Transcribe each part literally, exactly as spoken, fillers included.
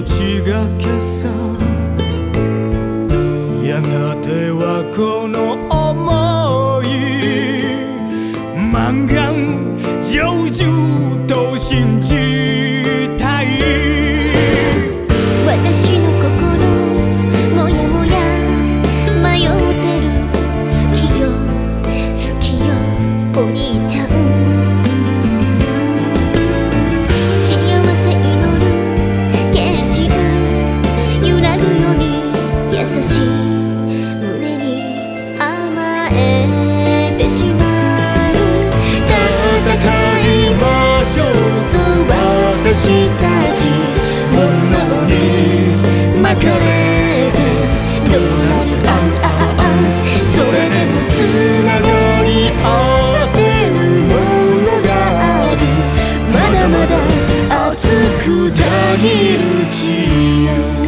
命がけさ、やがてはこの想い満願成就と信じたい。 私の心もやもや迷ってる。好きよ好きよお兄ちゃん。幸せ祈る決心揺らぐように優しい胸に甘えてしまう。戦いましょうぞ私たち。物に巻かれてどうなるあんあんあん。それでもつながり合ってるものがある。まだまだ熱くたぎる血よ。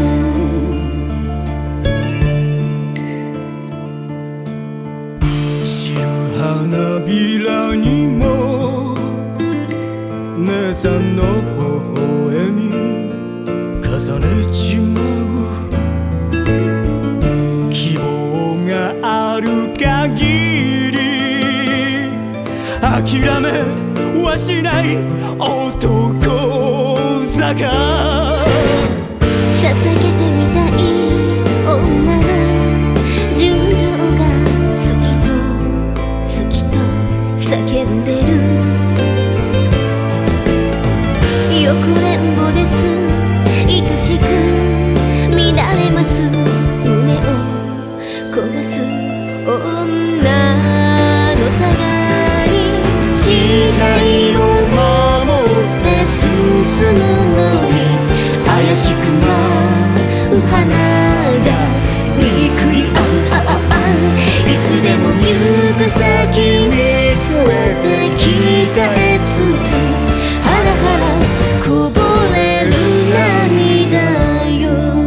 白花びらにも姉さんの微笑み重ねちまう。希望がある限り諦めはしない男坂。 捧げてみたい女の純情が好きと好きと叫んでる。よくれんぼです愛しく乱れます胸を焦がす女のさがり。誓いを守って進むのに怪しく舞う花がびっくりあんあんあん。いつでも行く先に据えてきたえつつハラハラこぼれる涙よ。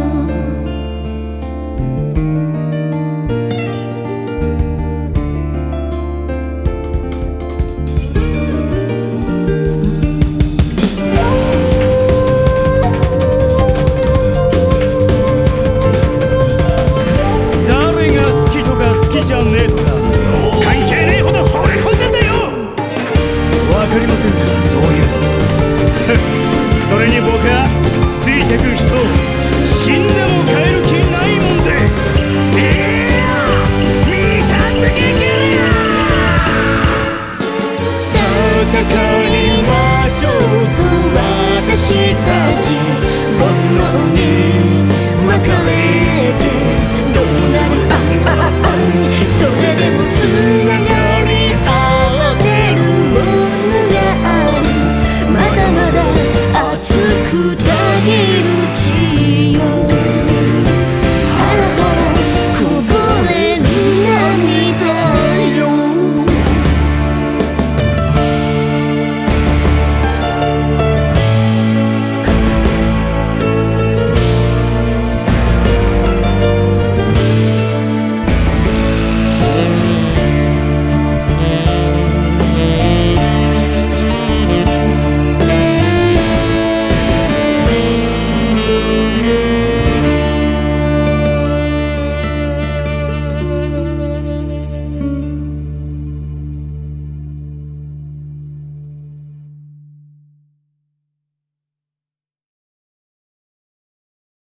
誰が好きとか好きじゃねえとか関係ねえほど惚れ込んでんだよ。わかりませんかそういうの。それに僕はついてく人死んでも変える気ないもんで。いや見たすぎきるよ。 戦い